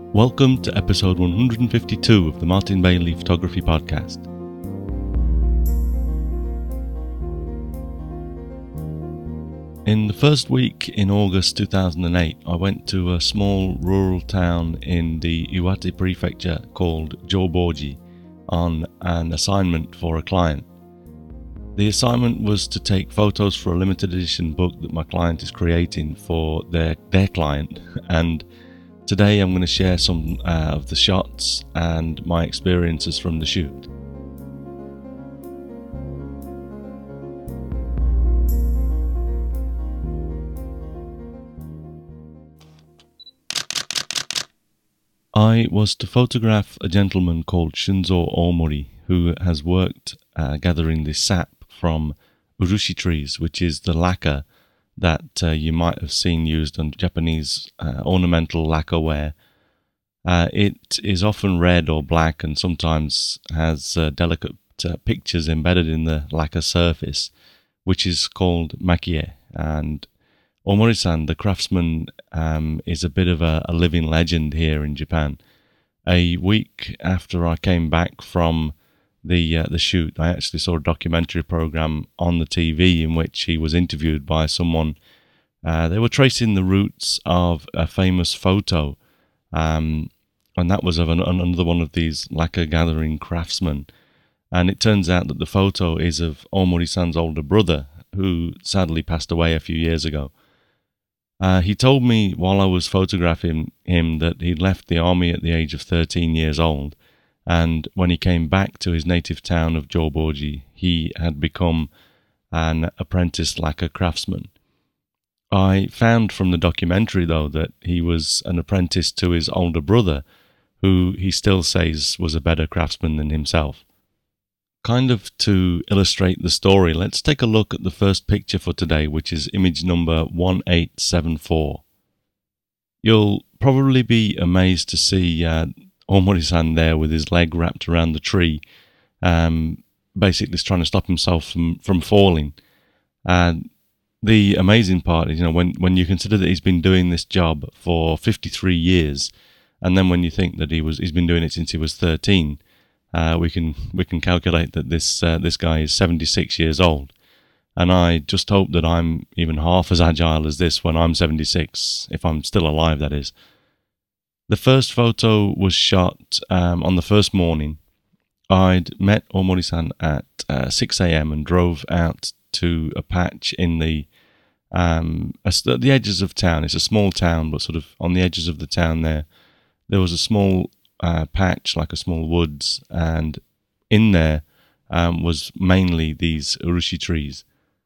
Welcome to episode 152 of the Martin Bailey Photography Podcast. In the first week in August 2008, I went to a small rural town in the Iwate prefecture called Joboji on an assignment for a client. The assignment was to take photos for a limited edition book that my client is creating for their client, and today I'm going to share some of the shots and my experiences from the shoot. I was to photograph a gentleman called Shunzo Omori, who has worked gathering the sap from urushi trees, which is the lacquer that you might have seen used on Japanese ornamental lacquerware. It is often red or black and sometimes has delicate pictures embedded in the lacquer surface, which is called makie. And Omori-san, the craftsman, is a bit of a living legend here in Japan. A week after I came back from the shoot, I actually saw a documentary program on the TV in which he was interviewed by someone. They were tracing the roots of a famous photo, and that was of another one of these lacquer gathering craftsmen. And it turns out that the photo is of Omori-san's older brother, who sadly passed away a few years ago. He told me while I was photographing him that he'd left the army at the age of 13 years old, and when he came back to his native town of Joboji, he had become an apprentice lacquer craftsman. I found from the documentary, though, that he was an apprentice to his older brother, who he still says was a better craftsman than himself. Kind of to illustrate the story, let's take a look at the first picture for today, which is image number 1874. You'll probably be amazed to see Omori-san there with his leg wrapped around the tree, basically trying to stop himself from falling. The amazing part is, when you consider that he's been doing this job for 53 years, and then when you think that he's been doing it since he was 13, we can calculate that this guy is 76 years old. And I just hope that I'm even half as agile as this when I'm 76, if I'm still alive, that is. The first photo was shot on the first morning. I'd met Omori-san at 6 a.m. and drove out to a patch in the edges of town. It's a small town, but sort of on the edges of the town there was a small patch, like a small woods, and in there was mainly these urushi trees.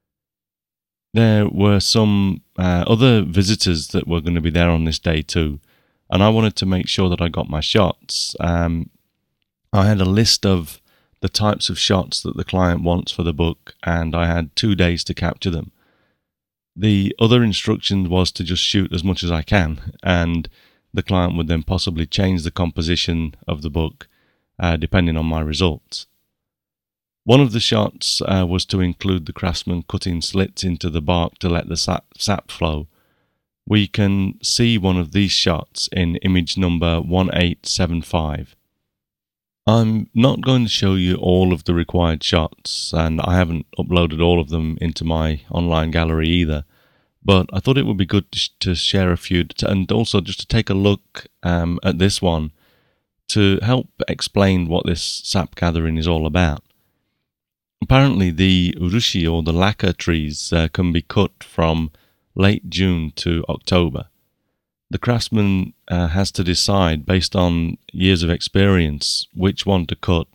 There were some other visitors that were going to be there on this day too, and I wanted to make sure that I got my shots. I had a list of the types of shots that the client wants for the book, and I had 2 days to capture them. The other instruction was to just shoot as much as I can, and the client would then possibly change the composition of the book depending on my results. One of the shots was to include the craftsman cutting slits into the bark to let the sap flow. We can see one of these shots in image number 1875. I'm not going to show you all of the required shots, and I haven't uploaded all of them into my online gallery either, but I thought it would be good to share a few, and also just to take a look at this one to help explain what this sap gathering is all about. Apparently the urushi, or the lacquer trees, can be cut from late June to October. The craftsman has to decide, based on years of experience, which one to cut,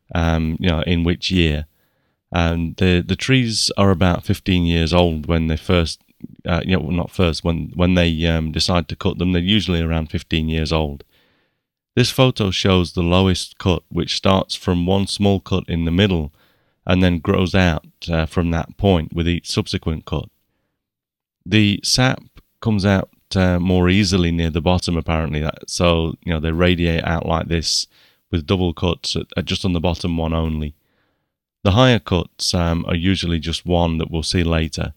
in which year. And the trees are about 15 years old when they first, when they decide to cut them. They're usually around 15 years old. This photo shows the lowest cut, which starts from one small cut in the middle and then grows out from that point with each subsequent cut. The sap comes out more easily near the bottom, apparently, so they radiate out like this with double cuts at just on the bottom one only. The higher cuts are usually just one that we'll see later.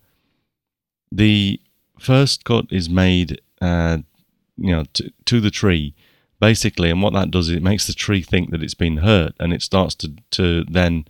The first cut is made to the tree, basically. And what that does is it makes the tree think that it's been hurt, and it starts to then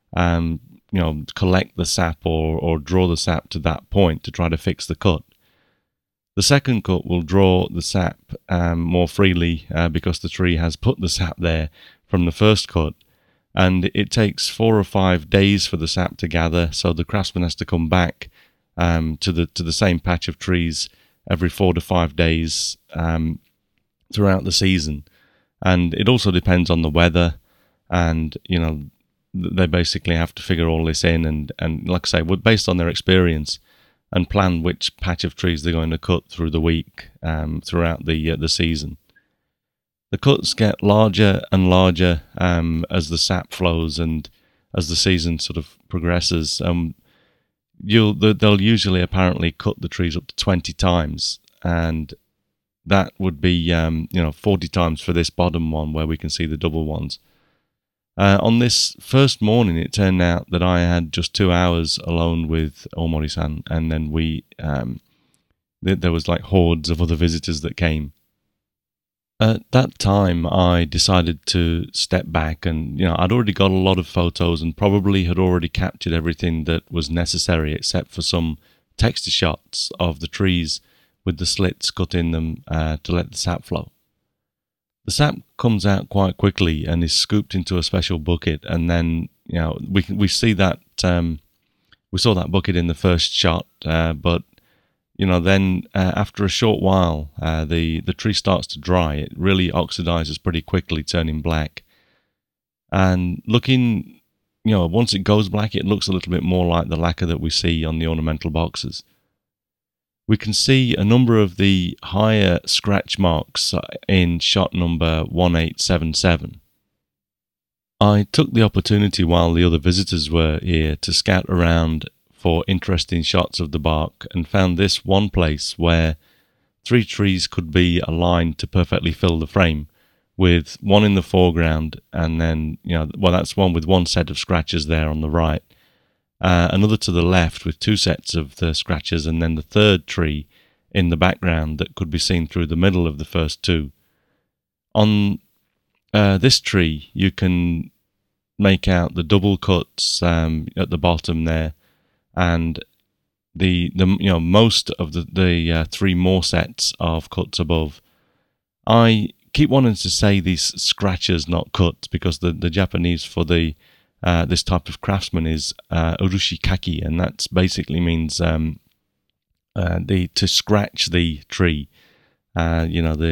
collect the sap or draw the sap to that point to try to fix the cut. The second cut will draw the sap more freely because the tree has put the sap there from the first cut, and it takes 4 or 5 days for the sap to gather. So the craftsman has to come back to the same patch of trees every 4 to 5 days throughout the season, and it also depends on the weather, and they basically have to figure all this in, and like I say, based on their experience, and plan which patch of trees they're going to cut through the week throughout the season. The cuts get larger and larger as the sap flows and as the season sort of progresses. They'll usually apparently cut the trees up to 20 times, and that would be 40 times for this bottom one where we can see the double ones. On this first morning, it turned out that I had just 2 hours alone with Omori-san, and then there was like hordes of other visitors that came. At that time, I decided to step back, and I'd already got a lot of photos and probably had already captured everything that was necessary, except for some texture shots of the trees with the slits cut in them to let the sap flow. The sap comes out quite quickly and is scooped into a special bucket, and then we see that we saw that bucket in the first shot, but then after a short while, the tree starts to dry. It really oxidizes pretty quickly, turning black. And looking, once it goes black, it looks a little bit more like the lacquer that we see on the ornamental boxes. We can see a number of the higher scratch marks in shot number 1877. I took the opportunity while the other visitors were here to scout around for interesting shots of the bark, and found this one place where 3 trees could be aligned to perfectly fill the frame, with one in the foreground, and then that's one with one set of scratches there on the right, another to the left with 2 sets of the scratches, and then the third tree in the background that could be seen through the middle of the first 2. On this tree, you can make out the double cuts at the bottom there, and the most of the 3 more sets of cuts above. I keep wanting to say these scratches, not cuts, because the Japanese for this type of craftsman is urushi kaki, and that basically means to scratch the tree. So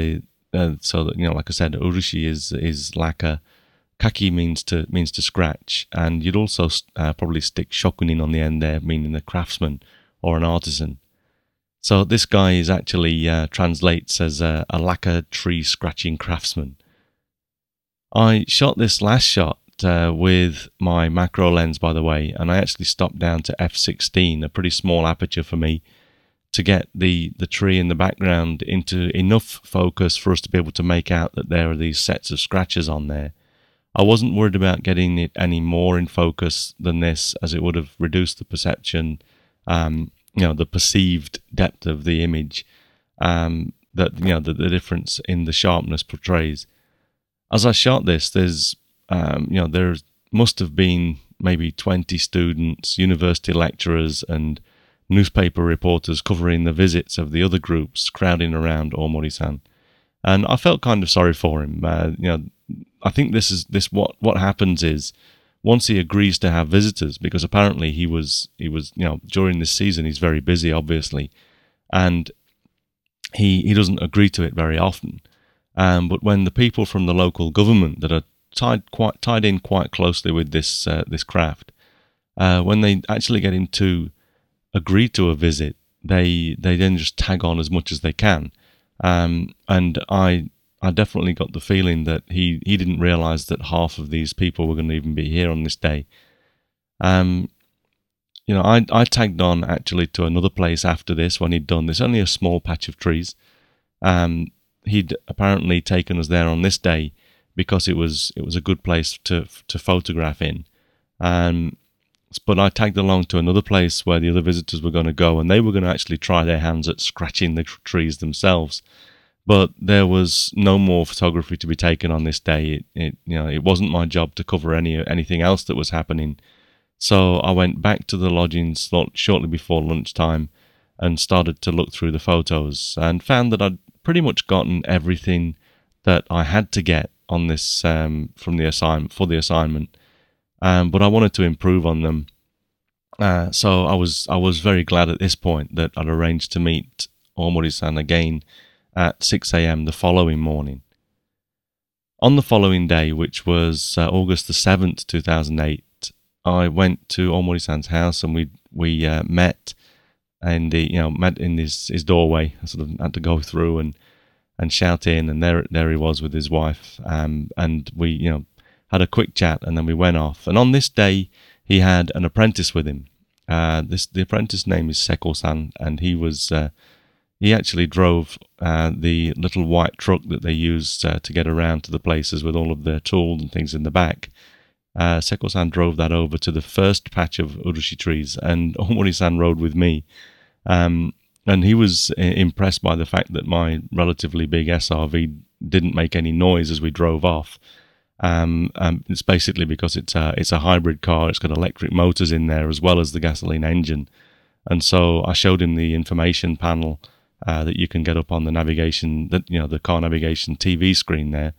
that like I said, urushi is lacquer. Kaki means to scratch, and you'd also probably stick shokunin on the end there, meaning a craftsman or an artisan. So this guy is actually translates as a lacquer tree scratching craftsman. I shot this last shot with my macro lens, by the way, and I actually stopped down to f/16, a pretty small aperture for me, to get the tree in the background into enough focus for us to be able to make out that there are these sets of scratches on there. I wasn't worried about getting it any more in focus than this, as it would have reduced the perception, the perceived depth of the image, that the difference in the sharpness portrays. As I shot this, there must have been maybe 20 students, university lecturers, and newspaper reporters covering the visits of the other groups crowding around Omori-san, and I felt kind of sorry for him. I think what happens is, once he agrees to have visitors, because apparently he was during this season he's very busy, obviously, and he doesn't agree to it very often. But when the people from the local government that are tied in quite closely with this craft, when they actually get him to agree to a visit, they then just tag on as much as they can. And I definitely got the feeling that he didn't realize that half of these people were going to even be here on this day. I tagged on actually to another place after this when he'd done this, only a small patch of trees. He'd apparently taken us there on this day because it was a good place to photograph in. But I tagged along to another place where the other visitors were going to go, and they were going to actually try their hands at scratching the trees themselves. But there was no more photography to be taken on this day. It wasn't my job to cover anything else that was happening. So I went back to the lodgings shortly before lunchtime and started to look through the photos and found that I'd pretty much gotten everything that I had to get on this from the assignment. But I wanted to improve on them. So I was very glad at this point that I'd arranged to meet Omori-san again at 6 a.m. the following morning. On the following day, which was August the 7th, 2008, I went to Omori-san's house and we met and met in his doorway. I sort of had to go through and shout in, and there he was with his wife, and we had a quick chat, and then we went off. And on this day, he had an apprentice with him. The apprentice name is Seko-san, and he actually drove the little white truck that they used to get around to the places with all of their tools and things in the back. Seko-san drove that over to the first patch of urushi trees, and Omori-san rode with me. And he was impressed by the fact that my relatively big SRV didn't make any noise as we drove off. It's basically because it's a hybrid car. It's got electric motors in there as well as the gasoline engine. And so I showed him the information panel that you can get up on the navigation, the car navigation TV screen there.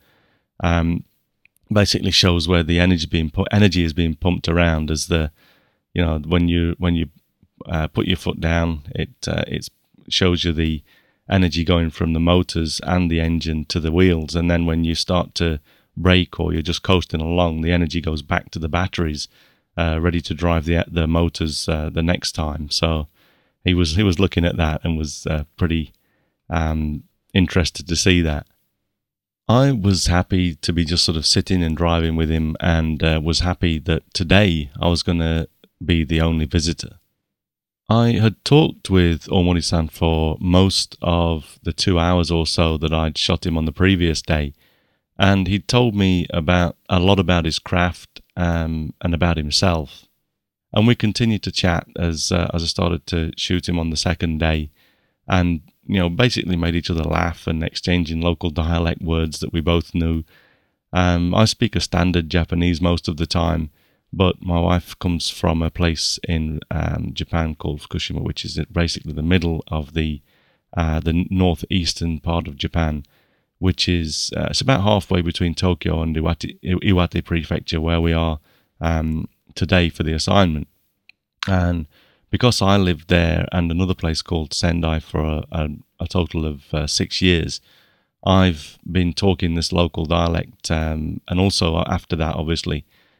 Basically shows where the energy is being pumped around as when you put your foot down, it shows you the energy going from the motors and the engine to the wheels, and then when you start to brake or you're just coasting along, the energy goes back to the batteries, ready to drive the motors the next time. So he was looking at that and was pretty interested to see that. I was happy to be just sort of sitting and driving with him, and was happy that today I was going to be the only visitor. I had talked with Omori-san for most of the 2 hours or so that I'd shot him on the previous day, and he'd told me a lot about his craft and about himself. And we continued to chat as I started to shoot him on the second day, and basically made each other laugh and exchanging local dialect words that we both knew. I speak a standard Japanese most of the time, but my wife comes from a place in Japan called Fukushima, which is basically the middle of the northeastern part of Japan, which is it's about halfway between Tokyo and Iwate Prefecture, where we are today for the assignment. And because I lived there and another place called Sendai for a total of 6 years, I've been talking this local dialect, and also after that, obviously,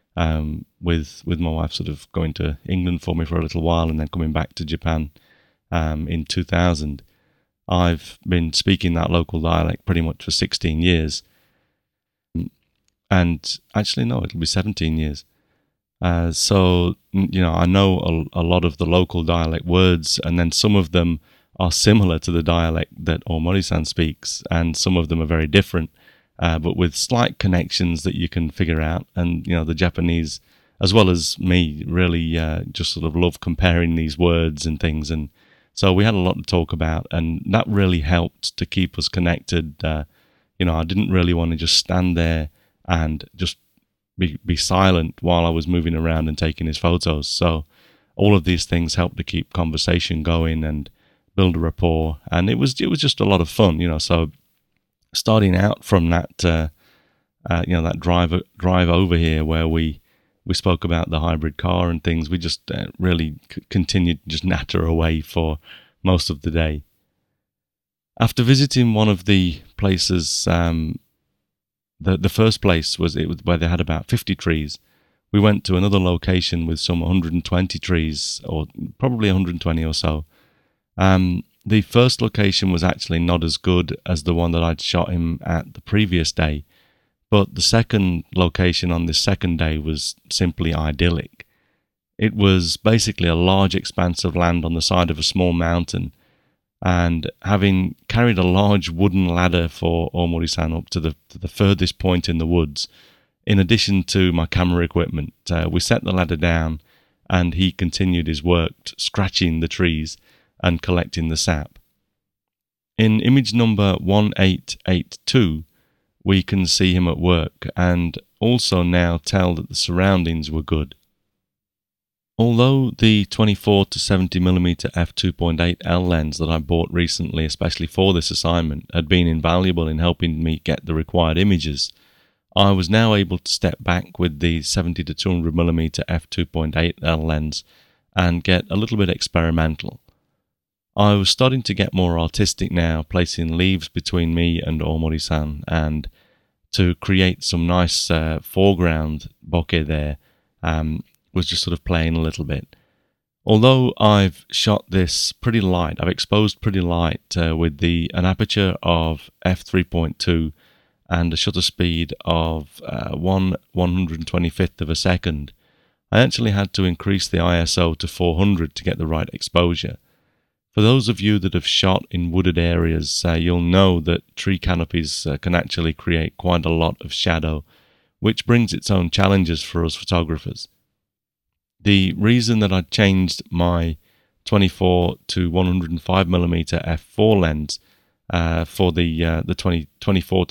with my wife sort of going to England for me for a little while and then coming back to Japan in 2000, I've been speaking that local dialect pretty much for 16 years. And actually, no, it'll be 17 years. So, I know a lot of the local dialect words, and then some of them are similar to the dialect that Omori-san speaks, and some of them are very different, but with slight connections that you can figure out. And, the Japanese, as well as me, really just sort of love comparing these words and things. And so we had a lot to talk about, and that really helped to keep us connected. I didn't really want to just stand there and just be silent while I was moving around and taking his photos. So all of these things helped to keep conversation going and build a rapport, and it was just a lot of fun, So starting out from that that drive over here where we spoke about the hybrid car and things, we just really continued to just natter away for most of the day. After visiting one of the places, the first place was where they had about 50 trees. We went to another location with some 120 trees, or probably 120 or so. The first location was actually not as good as the one that I'd shot him at the previous day, but the second location on this second day was simply idyllic. It was basically a large expanse of land on the side of a small mountain, and having carried a large wooden ladder for Omori-san up to the furthest point in the woods, in addition to my camera equipment, we set the ladder down and he continued his work scratching the trees and collecting the sap. In image number 1882, we can see him at work and also now tell that the surroundings were good. Although the 24 to 70mm f2.8L lens that I bought recently, especially for this assignment, had been invaluable in helping me get the required images, I was now able to step back with the 70 to 200mm f2.8L lens and get a little bit experimental. I was starting to get more artistic now, placing leaves between me and Omori-san, and to create some nice foreground bokeh there, was just sort of playing a little bit. Although I've shot this pretty light, I've exposed pretty light with an aperture of f3.2 and a shutter speed of 1/125th of a second, I actually had to increase the ISO to 400 to get the right exposure. For those of you that have shot in wooded areas, you'll know that tree canopies can actually create quite a lot of shadow, which brings its own challenges for us photographers. The reason that I changed my 24 to 105mm f4 lens for the 24 to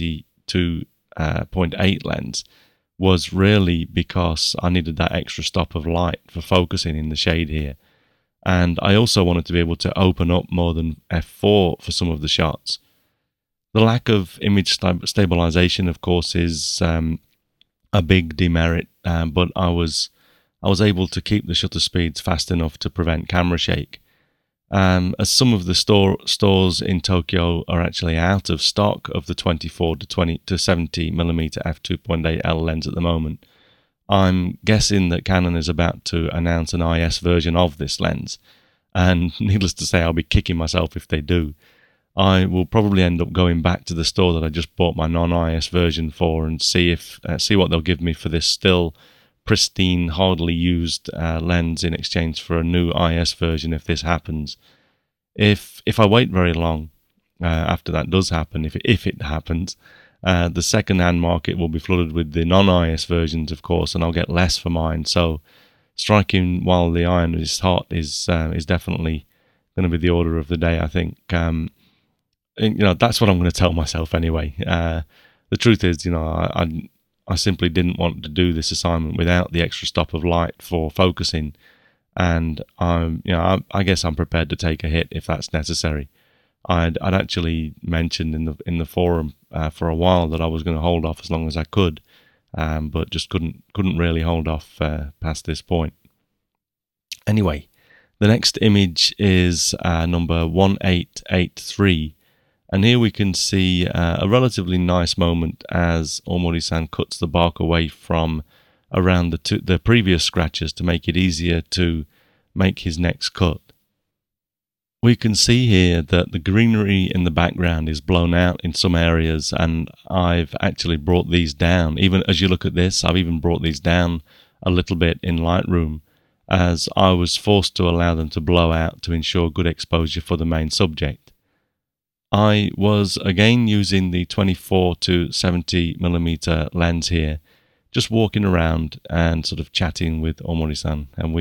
72.8 lens was really because I needed that extra stop of light for focusing in the shade here. And I also wanted to be able to open up more than f4 for some of the shots. The lack of image stabilization, of course, is a big demerit, but I was able to keep the shutter speeds fast enough to prevent camera shake. As some of the stores in Tokyo are actually out of stock of the 24 to 70mm f2.8L lens at the moment, I'm guessing that Canon is about to announce an IS version of this lens, and needless to say, I'll be kicking myself if they do. I will probably end up going back to the store that I just bought my non-IS version for and see what they'll give me for this still pristine, hardly used lens in exchange for a new IS version if this happens. If I wait very long after that does happen, if it happens, the second-hand market will be flooded with the non-IS versions, of course, and I'll get less for mine. So striking while the iron is hot is definitely going to be the order of the day, I think. That's what I'm going to tell myself anyway. The truth is, I simply didn't want to do this assignment without the extra stop of light for focusing, and I guess I'm prepared to take a hit if that's necessary. I'd actually mentioned in the forum for a while that I was going to hold off as long as I could, but just couldn't really hold off past this point. Anyway, the next image is number 1883, and here we can see a relatively nice moment as Omori-san cuts the bark away from around the previous scratches to make it easier to make his next cut. We can see here that the greenery in the background is blown out in some areas, and I've actually brought these down. Even as you look at this, I've even brought these down a little bit in Lightroom, as I was forced to allow them to blow out to ensure good exposure for the main subject. I was again using the 24 to 70mm lens here, just walking around and sort of chatting with Omori-san, and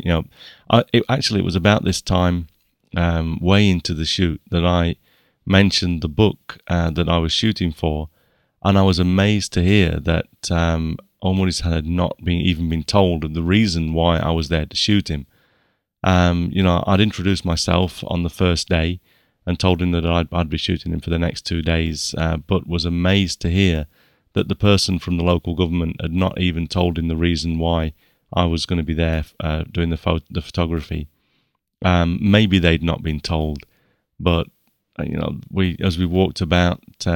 it was about this time, way into the shoot, that I mentioned the book that I was shooting for, and I was amazed to hear that Omori-san had not even been told of the reason why I was there to shoot him. I'd introduced myself on the first day and told him that I'd be shooting him for the next 2 days, but was amazed to hear that the person from the local government had not even told him the reason why I was going to be there doing the photography. Maybe they'd not been told, but as we walked about,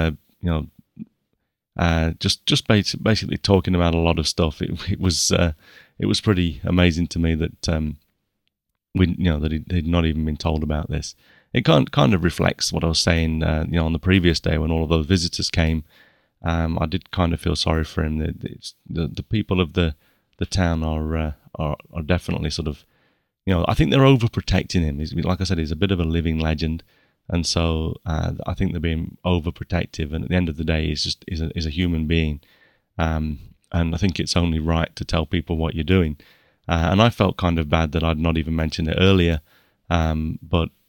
just basically talking about a lot of stuff. It was pretty amazing to me that that he'd not even been told about this. It kind of reflects what I was saying, on the previous day when all of those visitors came. I did kind of feel sorry for him. The people of the town are definitely sort of, I think they're overprotecting him. Like I said, he's a bit of a living legend, and so I think they're being overprotective. And at the end of the day, he's a human being, and I think it's only right to tell people what you're doing. And I felt kind of bad that I'd not even mentioned it earlier, but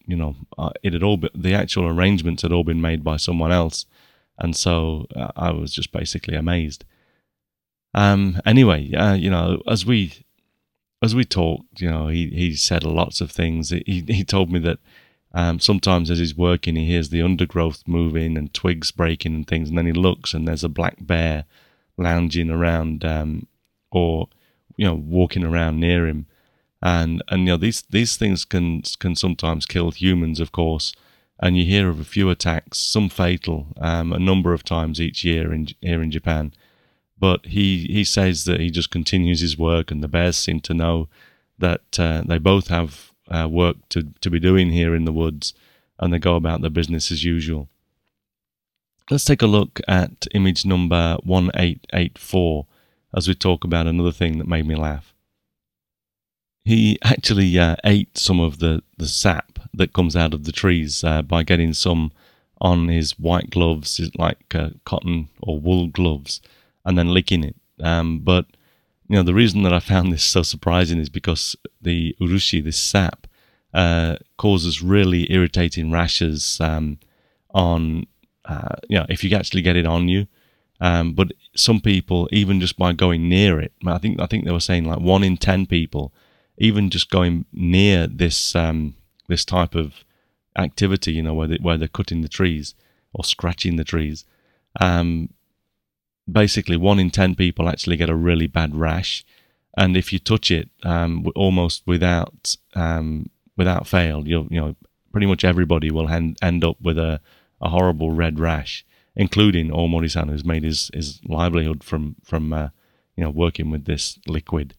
it had all been, the actual arrangements had all been made by someone else, and so I was just basically amazed. Anyway, as we talked, he said lots of things. He told me that sometimes as he's working, he hears the undergrowth moving and twigs breaking and things, and then he looks and there's a black bear lounging around, or walking around near him, and these things can sometimes kill humans, of course. And you hear of a few attacks, some fatal, a number of times each year here in Japan. But he says that he just continues his work, and the bears seem to know that they both have work to be doing here in the woods, and they go about their business as usual. Let's take a look at image number 1884 as we talk about another thing that made me laugh. He actually ate some of the sap that comes out of the trees by getting some on his white gloves, like cotton or wool gloves, and then licking it. But the reason that I found this so surprising is because the urushi, this sap, causes really irritating rashes on, if you actually get it on you. But some people, even just by going near it, I think they were saying like 1 in 10 people, even just going near this this type of activity, where they're cutting the trees or scratching the trees. Basically 1 in 10 people actually get a really bad rash, and if you touch it, almost without fail, pretty much everybody will end up with a horrible red rash, including Omori-san, who's made his livelihood from working with this liquid.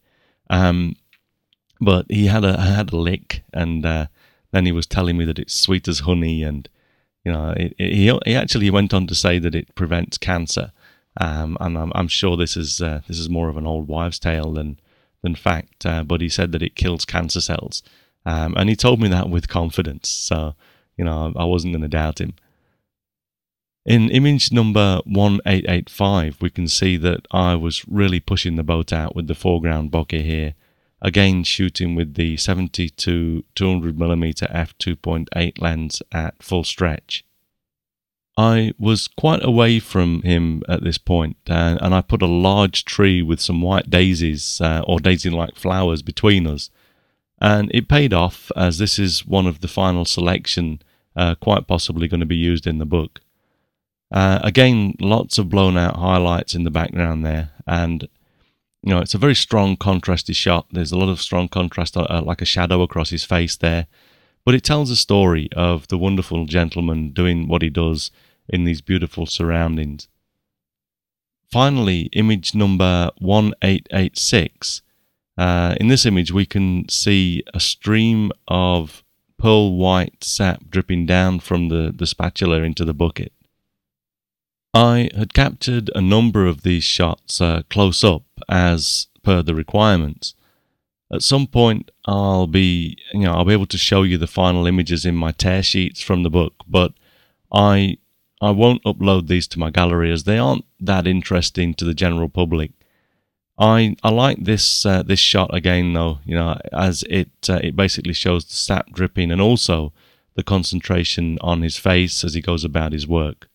But he had a lick, and then he was telling me that it's sweet as honey, and he actually went on to say that it prevents cancer. And I'm sure this is more of an old wives' tale than fact. But he said that it kills cancer cells, and he told me that with confidence. So I wasn't going to doubt him. In image number 1885, we can see that I was really pushing the boat out with the foreground bokeh here. Again, shooting with the 70 to 200mm f2.8 lens at full stretch. I was quite away from him at this point, and I put a large tree with some white daisies, or daisy-like flowers, between us. And it paid off, as this is one of the final selection, quite possibly going to be used in the book. Again, lots of blown-out highlights in the background there, and it's a very strong contrasty shot. There's a lot of strong contrast, like a shadow across his face there. But it tells a story of the wonderful gentleman doing what he does in these beautiful surroundings. Finally, image number 1886. In this image, we can see a stream of pearl white sap dripping down from the spatula into the bucket. I had captured a number of these shots close up as per the requirements. At some point, I'll be able to show you the final images in my tear sheets from the book, but I won't upload these to my gallery as they aren't that interesting to the general public. I like this this shot again though, as it basically shows the sap dripping and also the concentration on his face as he goes about his work.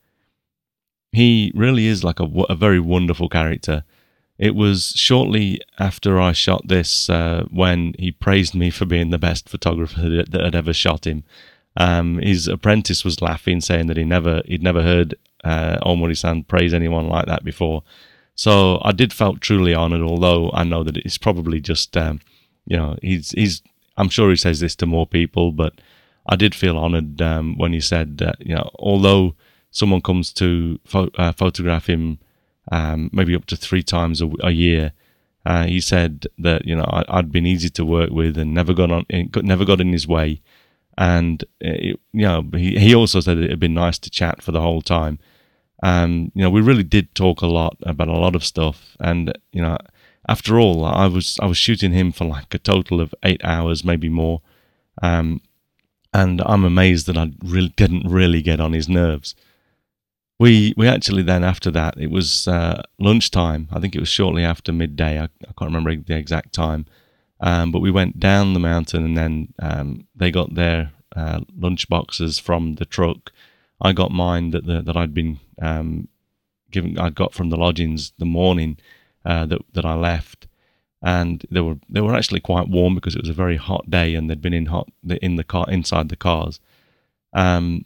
He really is like a very wonderful character. It was shortly after I shot this when he praised me for being the best photographer that had ever shot him. His apprentice was laughing, saying that he'd never heard Omori-san praise anyone like that before. So I did felt truly honoured, although I know that it's probably just he's I'm sure he says this to more people, but I did feel honoured when he said that although someone comes to photograph him maybe up to 3 times a year, he said that I'd been easy to work with and never got in his way. And he also said it had been nice to chat for the whole time. We really did talk a lot about a lot of stuff, and after all, I was shooting him for like a total of 8 hours, maybe more, and I'm amazed that I didn't really get on his nerves. We actually then, after that, it was lunchtime. I think it was shortly after midday. I can't remember the exact time. But we went down the mountain, and then they got their lunch boxes from the truck. I got mine that I'd been I got from the lodgings the morning that I left, and they were actually quite warm because it was a very hot day, and they'd been inside the cars. And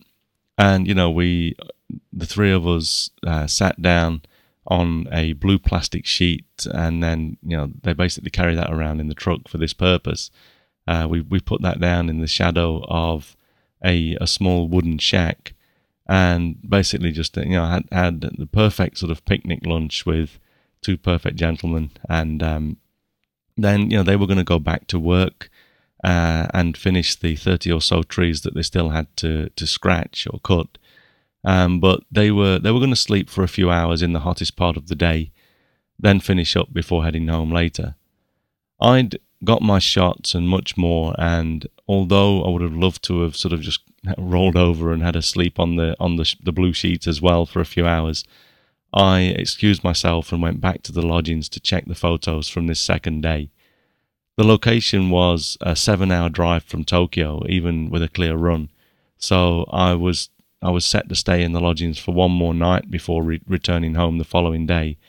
the three of us sat down on a blue plastic sheet, and then they basically carry that around in the truck for this purpose. We put that down in the shadow of a small wooden shack, and basically just had the perfect sort of picnic lunch with two perfect gentlemen, and then they were going to go back to work and finish the 30 or so trees that they still had to scratch or cut. But they were going to sleep for a few hours in the hottest part of the day, then finish up before heading home later. I'd got my shots and much more, and although I would have loved to have sort of just rolled over and had a sleep on the blue sheets as well for a few hours, I excused myself and went back to the lodgings to check the photos from this second day. The location was a 7-hour drive from Tokyo, even with a clear run, so I was set to stay in the lodgings for one more night before returning home the following day.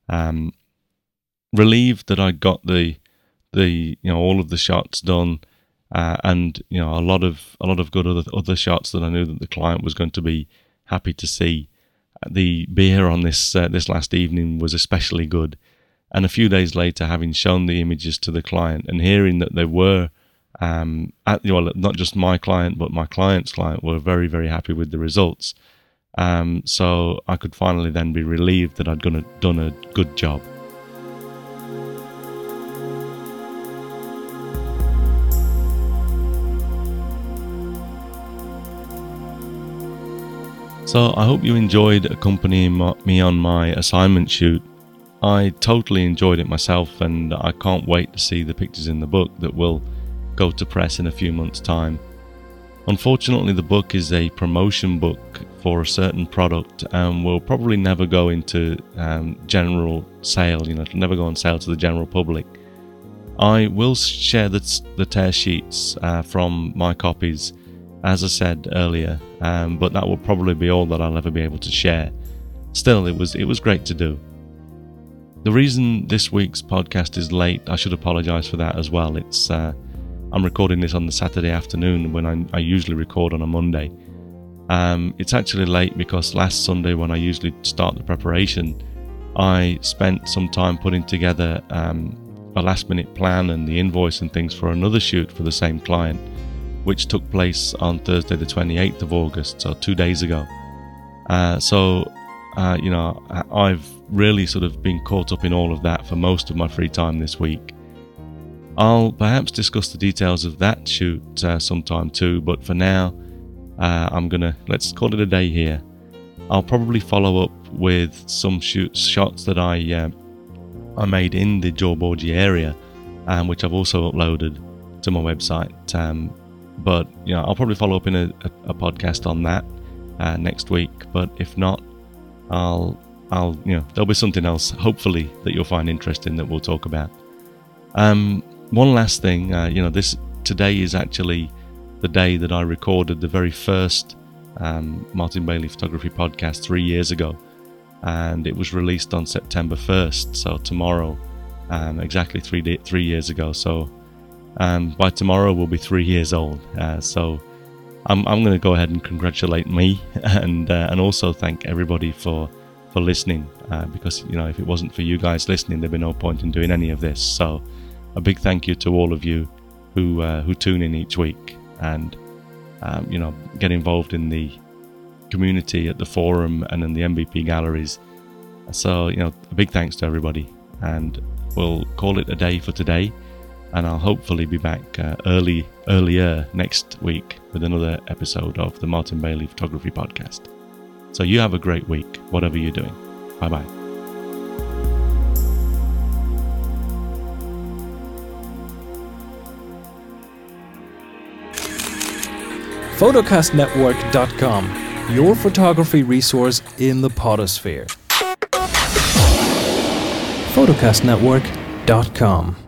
Relieved that I got the all of the shots done, and a lot of good other shots that I knew that the client was going to be happy to see. The beer on this last evening was especially good, and a few days later, having shown the images to the client and hearing that they were not just my client but my client's client were very, very happy with the results, so I could finally then be relieved that I'd done a good job. So I hope you enjoyed accompanying me on my assignment shoot. I totally enjoyed it myself, and I can't wait to see the pictures in the book that will go to press in a few months' time. Unfortunately, the book is a promotion book for a certain product and will probably never go into general sale. It'll never go on sale to the general public. I will share the tear sheets from my copies, as I said earlier, but that will probably be all that I'll ever be able to share. Still, it was great to do. The reason this week's podcast is late, I should apologise for that as well. It's I'm recording this on the Saturday afternoon when I usually record on a Monday. It's actually late because last Sunday, when I usually start the preparation, I spent some time putting together a last-minute plan and the invoice and things for another shoot for the same client, which took place on Thursday the 28th of August, so 2 days ago. I've really sort of been caught up in all of that for most of my free time this week. I'll perhaps discuss the details of that shoot sometime too, but for now, let's call it a day here. I'll probably follow up with some shots that I made in the Joborji area, which I've also uploaded to my website. But I'll probably follow up in a podcast on that next week. But if not, I'll there'll be something else hopefully that you'll find interesting that we'll talk about. One last thing, today is actually the day that I recorded the very first Martin Bailey Photography podcast 3 years ago, and it was released on September 1st, so tomorrow, exactly 3 years ago. So by tomorrow we'll be 3 years old. So I'm going to go ahead and congratulate me, and also thank everybody for listening, because if it wasn't for you guys listening, there'd be no point in doing any of this. So a big thank you to all of you who tune in each week and get involved in the community at the forum and in the MVP galleries. So a big thanks to everybody, and we'll call it a day for today. And I'll hopefully be back earlier next week with another episode of the Martin Bailey Photography Podcast. So you have a great week, whatever you're doing. Bye-bye. Photocastnetwork.com, your photography resource in the podosphere. Photocastnetwork.com